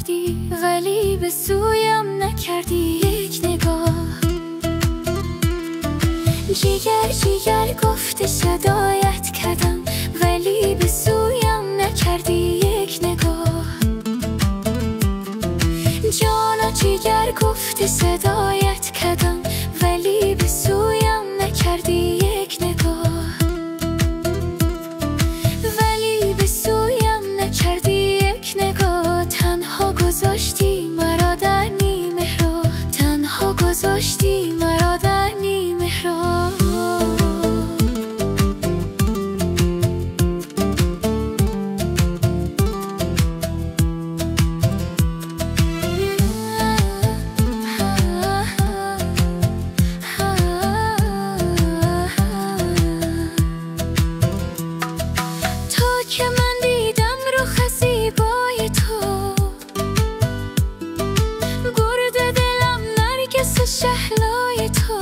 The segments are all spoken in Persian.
کردی ولی به سویم نکردی یک نگاه. جیگر جیگر گفته صدایت کردم ولی به سویم نکردی یک نگاه. جانا جیگر گفته صدایت کردم ولی به سویم نکردی یک نگاه. ولی به سویم نکردی یک نگاه. تنها گذاشتی مرا در نیمه راه. تنها گذاشتی مرا در نیمه راه. که من دیدم رخ زیبای تو، برد دلم نرگس و شهلای تو.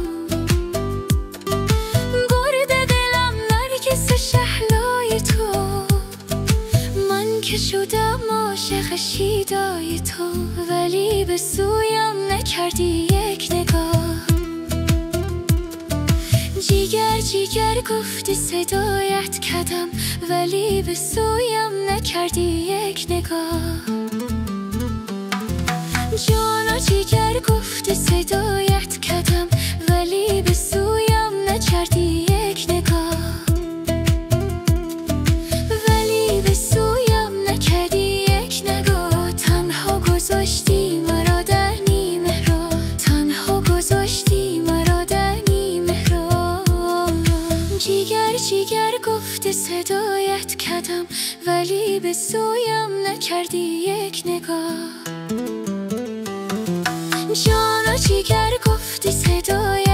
برد دلم نرگس و شهلای تو. من که شدم عاشق شیدای تو ولی به سویم نکردی یک نگاه. جیگر جیگر گفتی صدایت کردم ولی به سویم نکردی یک نگاه. جانا جیگر گفتی صدایت کردم ولی به سویم نکردی یک نگاه. ولی به سویم نکردی یک نگاه. تنها گذاشتی مرا در نیمه راه. تنها گذاشتی مرا در نیمه راه. جیگر جیگر گفته صدایت کردم ولی به سویم نکردی یک نگاه. جانا جیگر گفتی صدایت